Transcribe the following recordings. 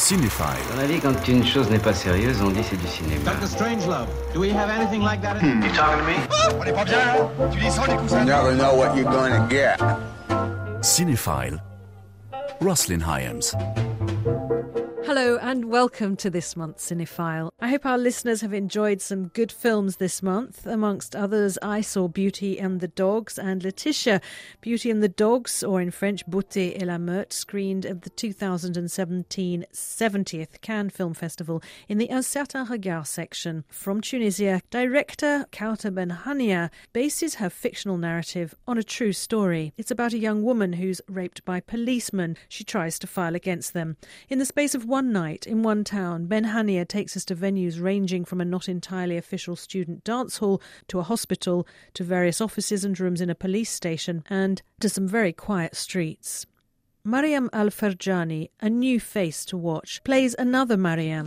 Cinephile. Dans la vie, quand une chose n'est pas sérieuse, on dit c'est du cinéma. Dr. Strangelove, do we have anything like that? You talking to me? On est pas bien là? Tu descends les coussins? You never know what you're gonna get. Cinephile. Roslyn Hyams. Hello and welcome to this month's Cinephile. I hope our listeners have enjoyed some good films this month. Amongst others, I saw Beauty and the Dogs, and Laetitia, Beauty and the Dogs, or in French, Beauté et la Meute, screened at the 2017 70th Cannes Film Festival in the Un Certain Regard section. From Tunisia, director Kawtar Benhania bases her fictional narrative on a true story. It's about a young woman who's raped by policemen. She tries to file against them. In the space of one night in one town, Benhania takes us to venues ranging from a not entirely official student dance hall to a hospital to various offices and rooms in a police station and to some very quiet streets. Mariam Al-Ferjani, a new face to watch, plays another Mariam.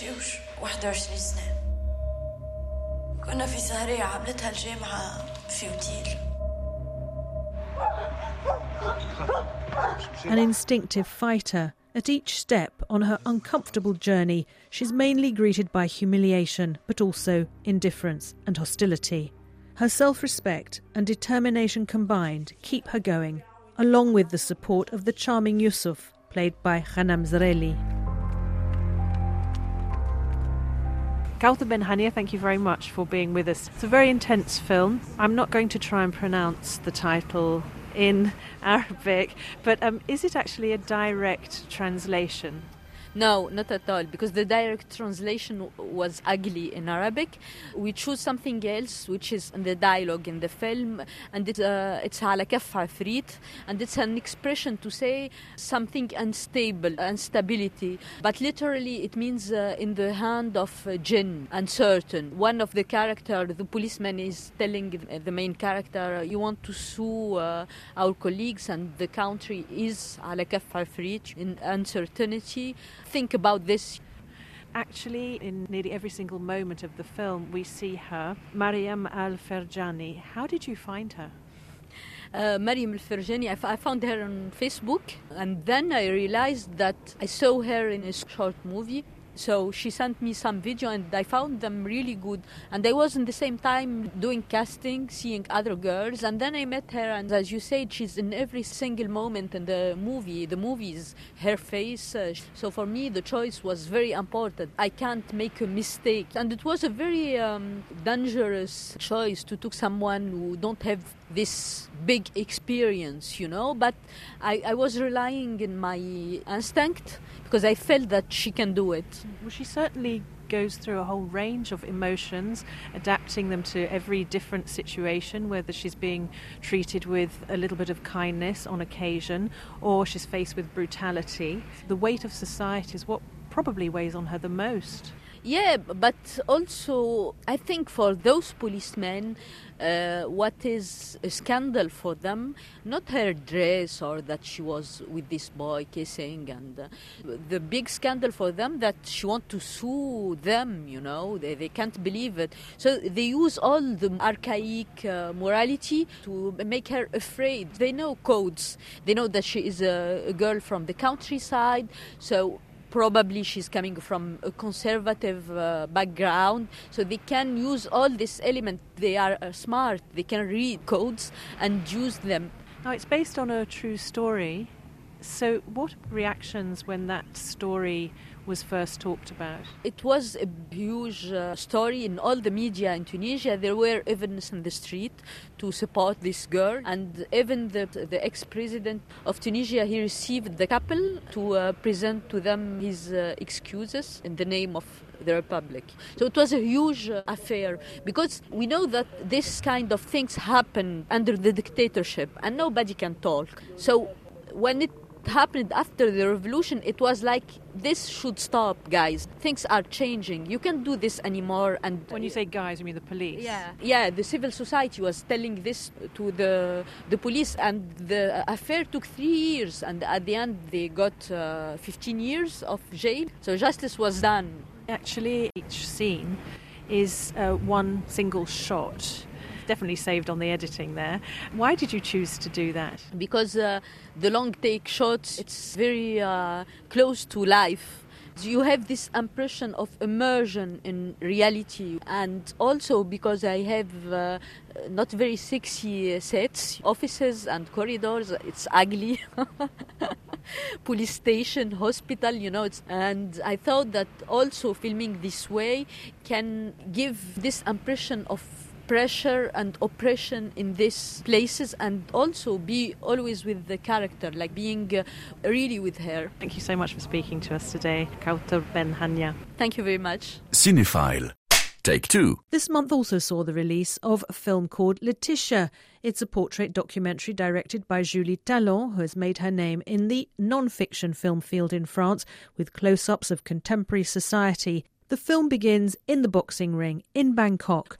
An instinctive fighter. At each step on her uncomfortable journey, she's mainly greeted by humiliation, but also indifference and hostility. Her self-respect and determination combined keep her going, along with the support of the charming Yusuf, played by Ghanem Zareli. Kawtar Benhania, thank you very much for being with us. It's a very intense film. I'm not going to try and pronounce the title in Arabic, but is it actually a direct translation? No, not at all, because the direct translation was ugly in Arabic. We choose something else, which is the dialogue in the film, and it's على كف عفريت, and it's an expression to say something unstable, instability. But literally it means in the hand of jinn, uncertain. One of the character, the policeman, is telling the main character, you want to sue our colleagues, and the country is على كف عفريت, in uncertainty. Think about this. Actually, in nearly every single moment of the film, we see her, Mariam Al-Ferjani. How did you find her? Mariam Al-Ferjani, I found her on Facebook, and then I realized that I saw her in a short movie. So she sent me some video and I found them really good. And I was in the same time doing casting, seeing other girls. And then I met her, and as you said, she's in every single moment in the movie. The movie is her face. So for me, the choice was very important. I can't make a mistake. And it was a very dangerous choice to take someone who don't have this big experience, you know. But I was relying on my instinct, because I felt that she can do it. Well, she certainly goes through a whole range of emotions, adapting them to every different situation, whether she's being treated with a little bit of kindness on occasion or she's faced with brutality. The weight of society is what probably weighs on her the most. Yeah, but also I think for those policemen, what is a scandal for them, not her dress or that she was with this boy kissing, and the big scandal for them that she wants to sue them, you know, they can't believe it. So they use all the archaic morality to make her afraid. They know codes. They know that she is a girl from the countryside, so probably she's coming from a conservative background, so they can use all this element. They are smart, they can read codes and use them. Now, it's based on a true story, so what reactions when that story was first talked about? It was a huge story in all the media in Tunisia. There were events in the street to support this girl, and even the ex-president of Tunisia, he received the couple to present to them his excuses in the name of the republic. So it was a huge affair, because we know that this kind of things happen under the dictatorship and nobody can talk. So when it happened after the revolution, it was like, this should stop, guys. Things are changing. You can't do this anymore. And when you say guys, you mean the police? Yeah, the civil society was telling this to the police, and the affair took 3 years, and at the end they got 15 years of jail. So justice was done. Actually, each scene is one single shot. Definitely saved on the editing there. Why did you choose to do that? Because the long take shots, it's very close to life. You have this impression of immersion in reality, and also because I have not very sexy sets, offices and corridors, it's ugly. Police station, hospital, and I thought that also filming this way can give this impression of pressure and oppression in these places, and also be always with the character, like being really with her. Thank you so much for speaking to us today, Kauter Ben-Hania. Thank you very much. Cinephile. Take 2. This month also saw the release of a film called Laetitia. It's a portrait documentary directed by Julie Talon, who has made her name in the non-fiction film field in France with close-ups of contemporary society. The film begins in the boxing ring in Bangkok.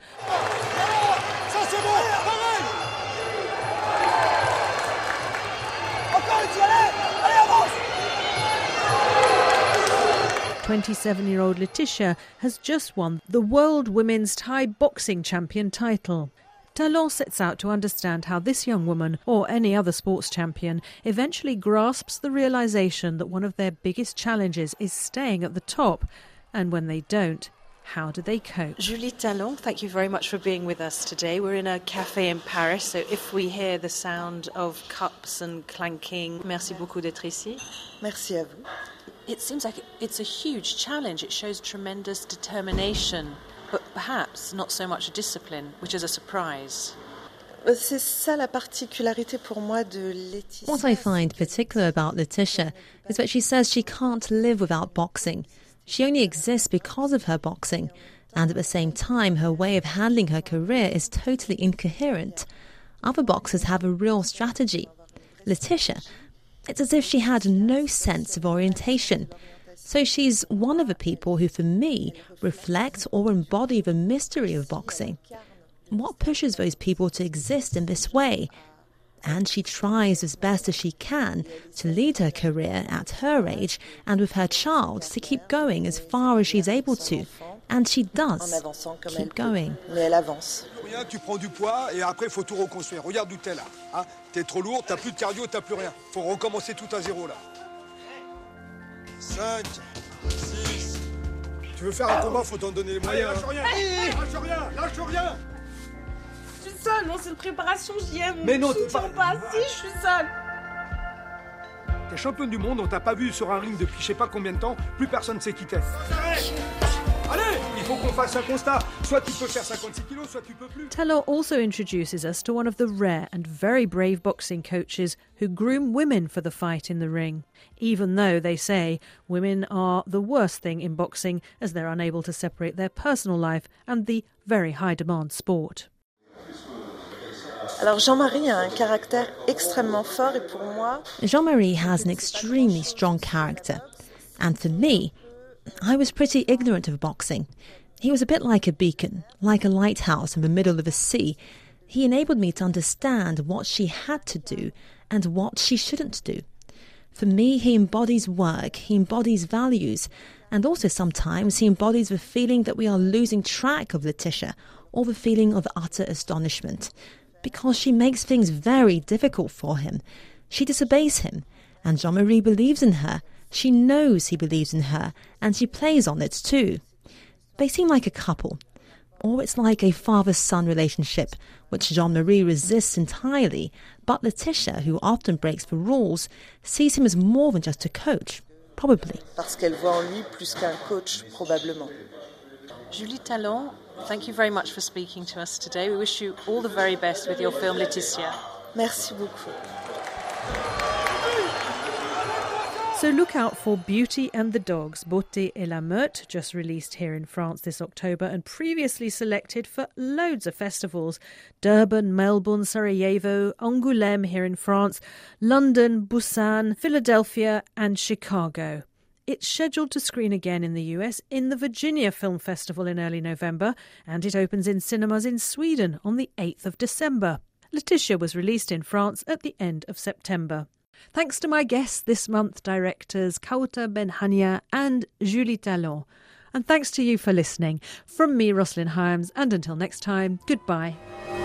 27-year-old Laetitia has just won the World Women's Thai Boxing Champion title. Talon sets out to understand how this young woman, or any other sports champion, eventually grasps the realisation that one of their biggest challenges is staying at the top. And when they don't, how do they cope? Julie Talon, thank you very much for being with us today. We're in a cafe in Paris, so if we hear the sound of cups and clanking, merci beaucoup d'être ici. Merci à vous. It seems like it's a huge challenge. It shows tremendous determination, but perhaps not so much discipline, which is a surprise. C'est ça la particularité pour moi de Laetitia. What I find particular about Laetitia is that she says she can't live without boxing. She only exists because of her boxing, and at the same time her way of handling her career is totally incoherent. Other boxers have a real strategy. Laetitia, it's as if she had no sense of orientation. So she's one of the people who, for me, reflect or embody the mystery of boxing. What pushes those people to exist in this way? And she tries as best as she can to lead her career at her age and with her child to keep going as far as she's able to. And she does keep going. Tu prends du poids et après il faut tout reconstruire. Regarde d'où t'es là. Hein? T'es trop lourd, t'as plus de cardio, t'as plus rien. Faut recommencer tout à zéro là. 5, 6. Tu veux faire un combat, faut t'en donner les moyens. Lâche rien, lâche rien, lâche rien. Je suis seule, non, c'est une préparation, j'y aime. Mais non, t'es pas. Si, je suis seule. T'es championne du monde, on t'a pas vu sur un ring depuis je sais pas combien de temps, plus personne sait qui t'es. Allez, il faut qu'on fasse un constat. Soit tu peux faire 56 kilos, soit tu peux plus. Talon also introduces us to one of the rare and very brave boxing coaches who groom women for the fight in the ring, even though they say women are the worst thing in boxing as they're unable to separate their personal life and the very high-demand sport. Alors Jean-Marie a un caractère extrêmement fort et pour moi... Jean-Marie has an extremely strong character. And for me, I was pretty ignorant of boxing. He was a bit like a beacon, like a lighthouse in the middle of the sea. He enabled me to understand what she had to do and what she shouldn't do. For me, he embodies work, he embodies values, and also sometimes he embodies the feeling that we are losing track of Laetitia, or the feeling of utter astonishment. Because she makes things very difficult for him. She disobeys him, and Jean-Marie believes in her. She knows he believes in her, and she plays on it too. They seem like a couple, or it's like a father-son relationship, which Jean-Marie resists entirely, but Laetitia, who often breaks the rules, sees him as more than just a coach, probably. Parce qu'elle voit en lui plus qu'un coach, probablement. Julie Talon, thank you very much for speaking to us today. We wish you all the very best with your film Laetitia. Merci beaucoup. So look out for Beauty and the Dogs, Beauté et la Meute, just released here in France this October and previously selected for loads of festivals. Durban, Melbourne, Sarajevo, Angoulême here in France, London, Busan, Philadelphia and Chicago. It's scheduled to screen again in the US in the Virginia Film Festival in early November, and it opens in cinemas in Sweden on the 8th of December. Laetitia was released in France at the end of September. Thanks to my guests this month, directors Kauter Ben-Hania and Julie Talon. And thanks to you for listening. From me, Roslyn Hyams, and until next time, goodbye.